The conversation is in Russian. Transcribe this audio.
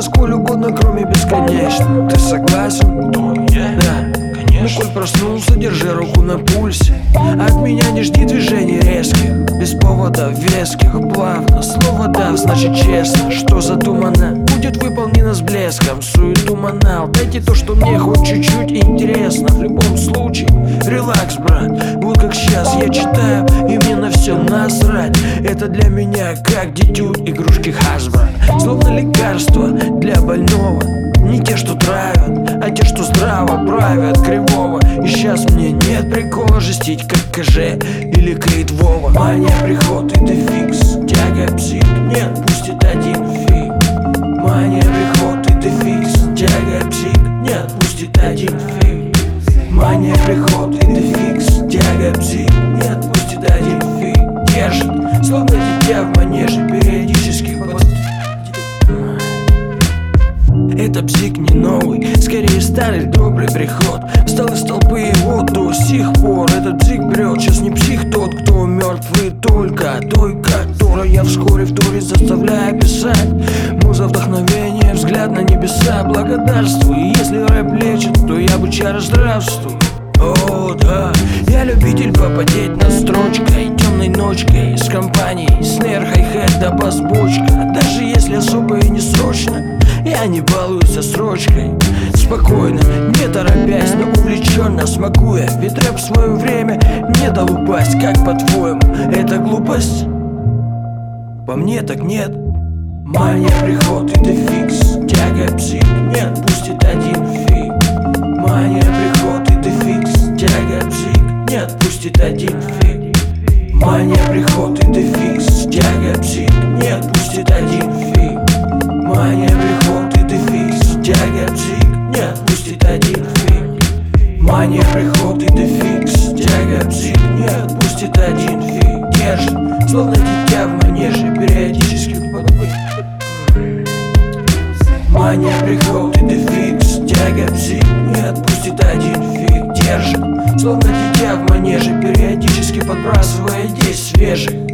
сколь угодно, кроме бесконечно. Ты согласен? Да. Ну, коль проснулся, держи руку на пульсе. От меня не жди движений резких, без поводов веских. Плавно, слово дав, значит честно. Что задумано, будет выполнено с блеском. Суету манал, дайте то, что мне хоть чуть-чуть интересно. В любом случае, релакс, брат. Вот как сейчас я читаю, и мне на все насрать. Это для меня как дитю игрушки Hasbro. Словно лекарство для больного. Не те, что травят, а те, что здраво правят кривого. И сейчас мне нет прикола жестить, как КЖ или Крид Вова. Мания, приход и дефикс, тяга, псих, не отпустит один фиг. Мания, приход и дефикс, тяга, псих, не отпустит один фиг. Мания, приход и дефикс, тяга, псих, не отпустит один фиг. Держит, словно дитя в манеже, периодически это бзик не новый, скорее старый добрый приход. Встал из толпы и вот до сих пор этот бзик брет. Сейчас не псих тот, кто мертвый, только той, которой я вскоре вторит, заставляя писать. Муза вдохновение, взгляд на небеса, благодарствуй. Если рэп лечит, то я бычара здравствуй. О, да, я любитель попадеть на строчкой, темной ночкой, с компанией, снэр, хай-хэт да бас-бочка. Даже если особо и не срочно, я не балуюсь со строчкой. Спокойно, не торопясь, но увлеченно смакуя. Ведь рэп в свое время не дал упасть. Как по-твоему, это глупость? По мне так нет. Мания, приход и дефикс, тяга, псих, не отпустит один фиг. Мания, приход и дефикс, тяга, псих, не отпустит один фиг. Мания, приход и дефикс, тяга, псих, не отпустит один фиг. Мания, приход и дефикс, тяга, псих, не отпустит один фиг. Мания, приход и дефикс, тяга, псих, не отпустит один фиг. Держит, словно дитя в манеже, периодически Мания, приход и дефикс, тяга, псих, не отпустит один фиг. Держит, словно дитя в манеже, периодически подбрасывая идей свежих.